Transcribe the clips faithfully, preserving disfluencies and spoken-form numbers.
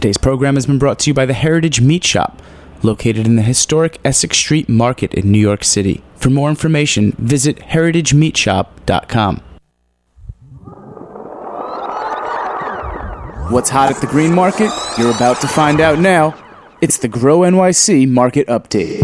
Today's program has been brought to you by the Heritage Meat Shop, located in the historic Essex Street Market in New York City. For more information, visit heritage meat shop dot com. What's hot at the green market? You're about to find out now. It's the Grow N Y C Market Update.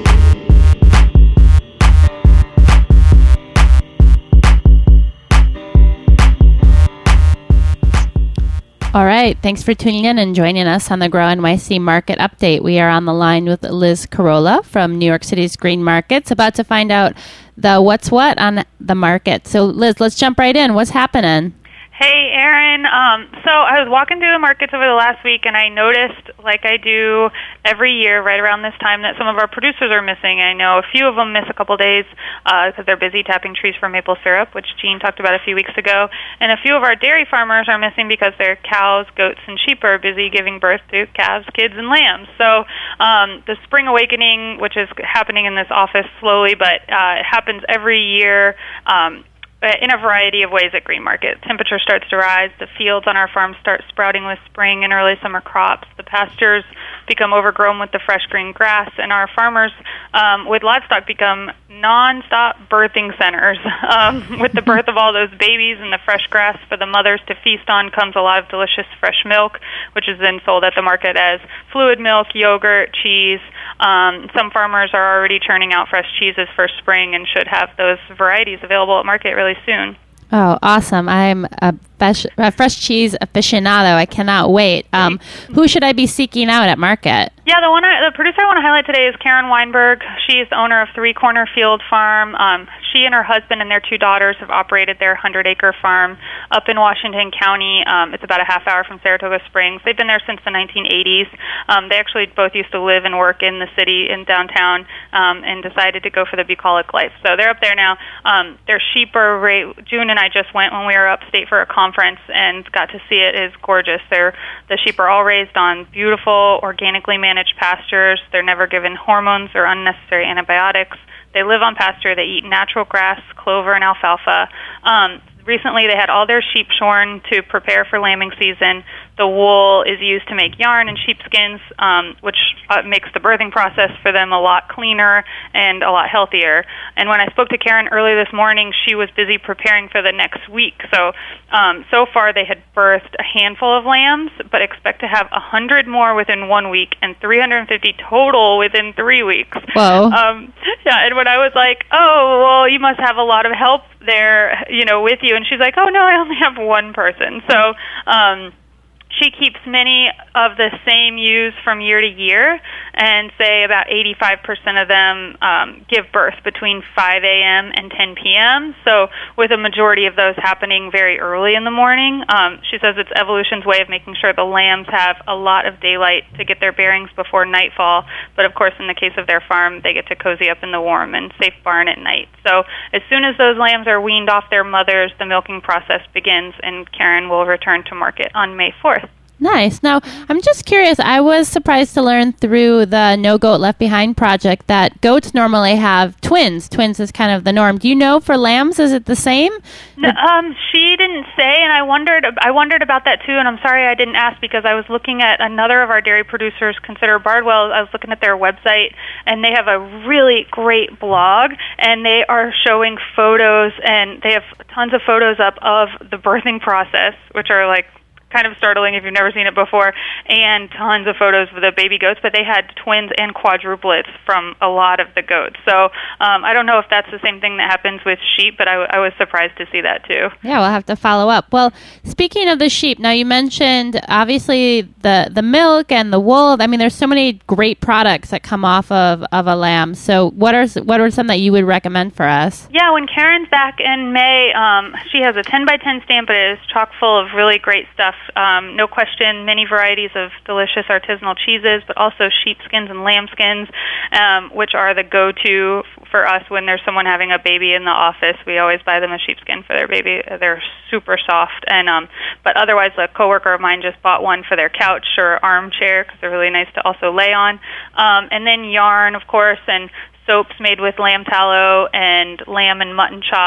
All right. Thanks for tuning in and joining us on the Grow N Y C Market Update. We are on the line with Liz Carolla from New York City's Green Markets, about to find out the what's what on the market. So, Liz, let's jump right in. What's happening? Hey, Erin. Um, so I was walking through the markets over the last week, and I noticed, like I do every year right around this time, that some of our producers are missing. I know a few of them miss a couple days because uh, they're busy tapping trees for maple syrup, which Jean talked about a few weeks ago. And a few of our dairy farmers are missing because their cows, goats, and sheep are busy giving birth to calves, kids, and lambs. So um, the spring awakening, which is happening in this office slowly, but uh, it happens every year, um, in a variety of ways at Green Market. Temperature starts to rise, the fields on our farm start sprouting with spring and early summer crops, the pastures become overgrown with the fresh green grass, and our farmers um, with livestock become non-stop birthing centers. Um, with the birth of all those babies and the fresh grass for the mothers to feast on comes a lot of delicious fresh milk, which is then sold at the market as fluid milk, yogurt, cheese. Um, some farmers are already churning out fresh cheeses for spring and should have those varieties available at market really soon. Oh, awesome. I'm a fresh, a fresh cheese aficionado. I cannot wait. Um, who should I be seeking out at market? Yeah, the one I, the producer I want to highlight today is Karen Weinberg. She's the owner of Three Corner Field Farm. Um, she and her husband and their two daughters have operated their hundred-acre farm up in Washington County. Um, it's about a half hour from Saratoga Springs. They've been there since the nineteen eighties. Um, they actually both used to live and work in the city in downtown um, and decided to go for the bucolic life. So they're up there now. Um, their sheep are ra- June and I just went when we were upstate for a conference and got to see it. It is gorgeous. They're, the sheep are all raised on beautiful, organically managed pastures. They're never given hormones or unnecessary antibiotics. They live on pasture. They eat natural grass, clover, and alfalfa. Um, recently, they had all their sheep shorn to prepare for lambing season. The wool is used to make yarn and sheepskins, um, which uh, makes the birthing process for them a lot cleaner and a lot healthier. And when I spoke to Karen early this morning, she was busy preparing for the next week. So, um, so far they had birthed a handful of lambs, but expect to have one hundred more within one week and three hundred fifty total within three weeks. Whoa. Um, yeah, and when I was like, oh, well, you must have a lot of help there, you know, with you. And she's like, oh, no, I only have one person. So, um, she keeps many of the same ewes from year to year, and say about eighty-five percent of them um, give birth between five a.m. and ten p.m., so with a majority of those happening very early in the morning. Um, she says it's evolution's way of making sure the lambs have a lot of daylight to get their bearings before nightfall, but of course in the case of their farm, they get to cozy up in the warm and safe barn at night. So as soon as those lambs are weaned off their mothers, the milking process begins, and Karen will return to market on May fourth. Nice. Now, I'm just curious. I was surprised to learn through the No Goat Left Behind project that goats normally have twins. Twins is kind of the norm. Do you know for lambs, is it the same? No, um, she didn't say, and I wondered. I wondered about that too. And I'm sorry I didn't ask because I was looking at another of our dairy producers, Consider Bardwell. I was looking at their website, and they have a really great blog, and they are showing photos, and they have tons of photos up of the birthing process, which are like kind of startling if you've never seen it before, and tons of photos of the baby goats, but they had twins and quadruplets from a lot of the goats. So um, I don't know if that's the same thing that happens with sheep, but I, w- I was surprised to see that too. Yeah, we'll have to follow up. Well, speaking of the sheep, now you mentioned obviously the, the milk and the wool. I mean, there's so many great products that come off of, of a lamb. So what are what are some that you would recommend for us? Yeah, when Karen's back in May, um, she has a ten by ten stamp. It is chock full of really great stuff. Um, no question, many varieties of delicious artisanal cheeses, but also sheepskins and lambskins, um, which are the go-to for us when there's someone having a baby in the office. We always buy them a sheepskin for their baby. They're super soft. And um, but otherwise, a coworker of mine just bought one for their couch or armchair because they're really nice to also lay on. Um, and then yarn, of course, and soaps made with lamb tallow and lamb and mutton chops,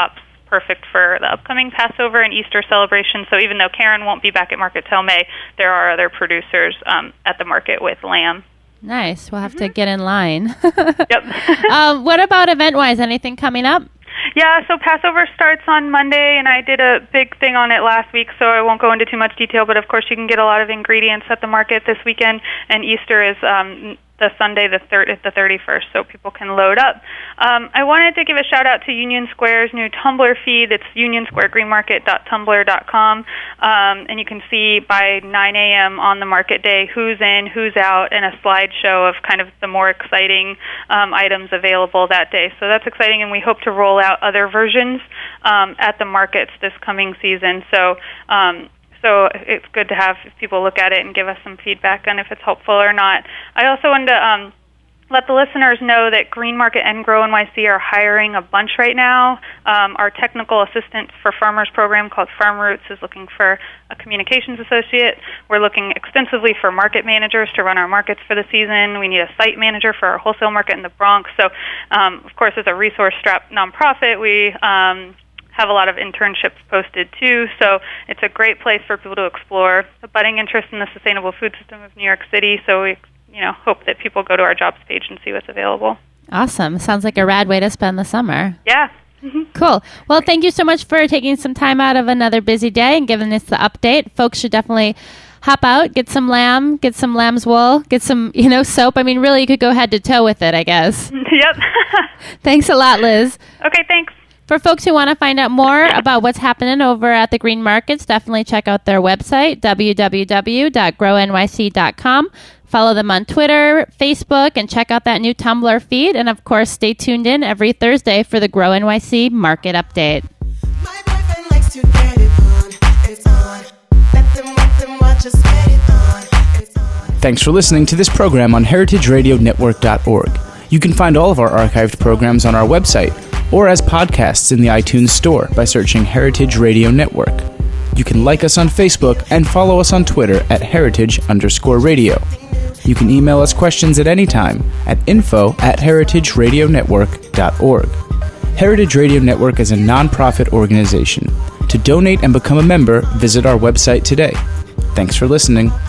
perfect for the upcoming Passover and Easter celebration. So even though Karen won't be back at market till May, there are other producers um, at the market with lamb. Nice. We'll have mm-hmm. to get in line. Yep. um, what about event-wise? Anything coming up? Yeah, so Passover starts on Monday, and I did a big thing on it last week, so I won't go into too much detail, but of course you can get a lot of ingredients at the market this weekend, and Easter is um, the Sunday, the third, the thirty-first, so people can load up. Um, I wanted to give a shout-out to Union Square's new Tumblr feed. It's union square green market dot tumblr dot com, um, and you can see by nine a.m. on the market day who's in, who's out, and a slideshow of kind of the more exciting um, items available that day. So that's exciting, and we hope to roll out other versions um, at the markets this coming season. So um, So it's good to have people look at it and give us some feedback on if it's helpful or not. I also wanted to um, let the listeners know that Green Market and Grow N Y C are hiring a bunch right now. Um, our technical assistant for farmers program called Farm Roots is looking for a communications associate. We're looking extensively for market managers to run our markets for the season. We need a site manager for our wholesale market in the Bronx. So, um, of course, as a resource-strapped nonprofit, we um, have a lot of internships posted too, so it's a great place for people to explore the budding interest in the sustainable food system of New York City. So we, you know, hope that people go to our jobs page and see what's available. Awesome. Sounds like a rad way to spend the summer. Yeah. Cool. Well, thank you so much for taking some time out of another busy day and giving us the update. Folks should definitely hop out, get some lamb, get some lamb's wool, get some, you know, soap. I mean, really, you could go head to toe with it, I guess. Yep. Thanks a lot, Liz. Okay, thanks. For folks who want to find out more about what's happening over at the Green Markets, definitely check out their website, w w w dot grow n y c dot com. Follow them on Twitter, Facebook, and check out that new Tumblr feed. And, of course, stay tuned in every Thursday for the Grow N Y C Market Update. My boyfriend likes to get it on. It's on. Let them, let them watch us get it on. It's on. Thanks for listening to this program on heritage radio network dot org. You can find all of our archived programs on our website or as podcasts in the iTunes Store by searching Heritage Radio Network. You can like us on Facebook and follow us on Twitter at heritage underscore radio. You can email us questions at any time at info at heritage radio network dot org. Heritage Radio Network is a nonprofit organization. To donate and become a member, visit our website today. Thanks for listening.